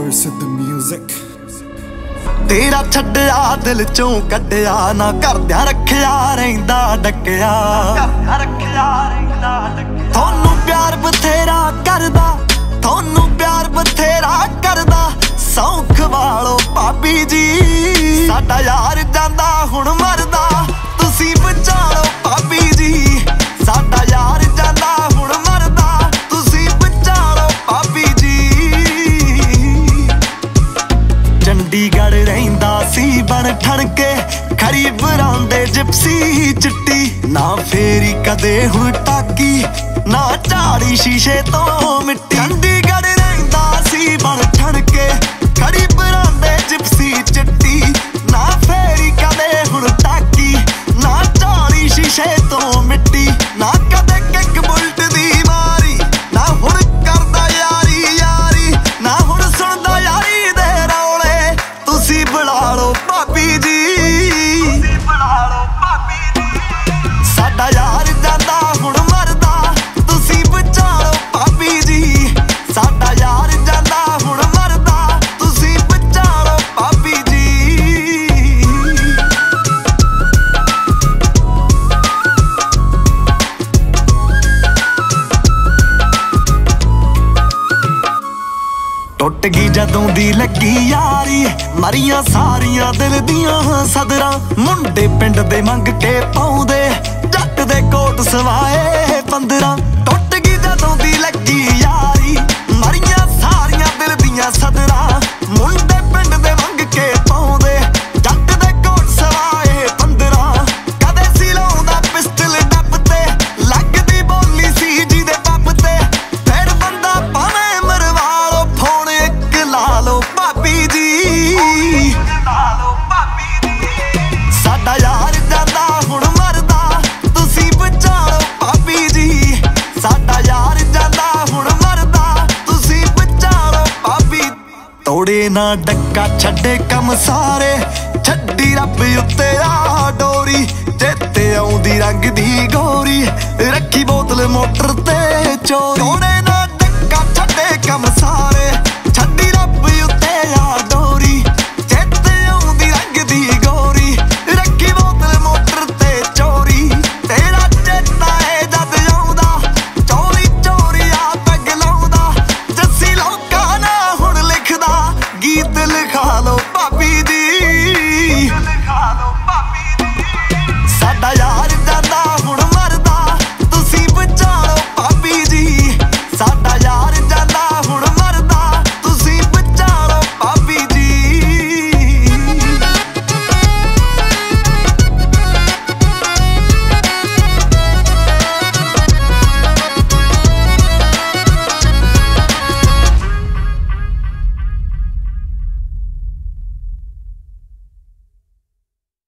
ਸਿੱਧ ਮਿਊਜ਼ਿਕ। ਤੇਰਾ ਛੱਡਿਆ ਦਿਲ ਚੋਂ ਕੱਢਿਆ ਨਾ, ਕਰਦਿਆਂ ਰੱਖਿਆ ਰਹਿੰਦਾ ਡੱਕਿਆ। ਤੁਹਾਨੂੰ ਪਿਆਰ ਬਥੇਰਾ ਕਰਦਾ, ਤੁਹਾਨੂੰ ਪਿਆਰ ਬਥੇਰਾ ਕਰਦਾ, ਸੌਂਖ ਵਾਲੋ ਭਾਬੀ ਜੀ। ਸਾਡਾ ਯਾਰ ਜਾਂਦਾ ਹੁਣ ਮਰਦਾ, ਤੁਸੀਂ ਬਚਾਲੋ ਭਾਬੀ ਜੀ। ਸਾਡਾ ਯਾਰ ਜਾਂਦਾ ਹੁਣ ਮਰਦਾ, ਤੁਸੀਂ ਬਚਾਲੋ ਭਾਬੀ ਜੀ। ਚੰਡੀਗੜ੍ਹ ਰਹਿੰਦਾ ਸੀ ਬਣ ਠਣ ਕੇ, ਖਰੀ ਬਰਾਂਡੇ ਜਿਪਸੀ ਚਿੱਟੀ। ਨਾ ਫੇਰੀ ਕਦੇ ਹੁਣ ਟਾਕੀ, ਨਾ ਝਾੜੀ ਸ਼ੀਸ਼ੇ ਤੋਂ ਮਿੱਟੀ। ਚੰਡੀਗੜ੍ਹ ਰਹਿੰਦਾ ਸੀ ਬਣ ਠਣ ਕੇ, ਖਰੀ ਬਰਾਂਡੇ ਜਿਪਸੀ ਚਿੱਟੀ। ਨਾ ਫੇਰੀ ਕਦੇ ਹੁਣ ਟਾਕੀ, ਨਾ ਝਾੜੀ ਸ਼ੀਸ਼ੇ ਤੋਂ ਮਿੱਟੀ। ਨਾ ਕਦੇ ਕਿੱਕ ਬੁਲਟ ਦੀ ਮਾਰੀ, ਨਾ ਹੁਣ ਕਰਦਾ ਯਾਰੀ ਯਾਰੀ। ਨਾ ਹੁਣ ਸੁਣਦਾ ਯਾਰੀ ਦੇ ਰੌਲੇ, ਤੁਸੀਂ ਬੁਲਾ ਲਓ ਭਾਬੀ ਜੀ। ਸਾਡਾ ਯਾਰ ਜਾਂਦਾ ਹੁਣ ਮਰਦਾ, ਤੁਸੀਂ ਬਚਾਲੋ ਭਾਬੀ ਜੀ। ਸਾਡਾ ਯਾਰ ਜਾਂਦਾ ਹੁਣ ਮਰਦਾ, ਤੁਸੀਂ ਬਚਾਲੋ ਭਾਬੀ ਜੀ। ਟੁੱਟ ਗਈ ਜਦੋਂ ਦੀ ਲੱਗੀ ਯਾਰੀ, ਮਰੀਆਂ ਸਾਰੀਆਂ ਦਿਲ ਦੀਆਂ ਸਦਰਾਂ। ਮੁੰਡੇ ਪਿੰਡ ਦੇ ਮੰਗ ਕੇ ਪਾਉਂਦੇ, ਜੱਟ ਦੇ ਕੋਟ ਸਵਾਏ 15। ਟੁੱਟ ਗਈ ਜਦੋਂ ਦੀ ਲੱਗੀ ਯਾਰੀ, ਮਰੀਆਂ ਸਾਰੀਆਂ ਦਿਲ ਦੀਆਂ ਸਦਰਾਂ। ਮੁੰਡੇ ਪਿੰਡ ਦੇ ਮੰਗ ਕੇ ਪਾਉਂਦੇ, ਜੱਟ ਦੇ ਕੋਟ ਸਵਾਏ 15। ਕਦੇ ਸੀ ਲਾਉਂਦਾ ਪਿਸਟਲ ਡੱਬ ਤੇ, ਲੱਗਦੀ ਬੋਲੀ ਸੀ ਜਿਹਦੇ ਪੱਬ ਤੇ। ਫਿਰ ਬੰਦਾ ਭਾਵੇਂ ਮਰਵਾ ਲੋ, ਫੋਨ ਇੱਕ ਲਾ ਲੋ ਭਾਬੀ ਜੀ। ਸਾਡਾ ਯਾਰ ਜਾਂਦਾ ਹੁਣ ਮਰਦਾ, ਤੁਸੀਂ ਬਚਾਲੋ ਭਾਬੀ ਜੀ। ਸਾਡਾ ਯਾਰ ਜਾਂਦਾ ਹੁਣ ਮਰਦਾ, ਤੁਸੀਂ ਬਚਾਲੋ ਭਾਬੀ। ਤੋੜੇ ਨਾ ਡੱਕਾ ਛੱਡੇ ਕੰਮ ਸਾਰੇ, ਛੱਡੀ ਰੱਬ ਉੱਤੇ ਆ ਡੋਰੀ। ਚੇਤੇ ਆਉਂਦੀ ਰੰਗ ਦੀ ਗੋਰੀ, ਰੱਖੀ ਬੋਤਲ ਮੋਟਰ ਤੇ ਚੋਰੀ।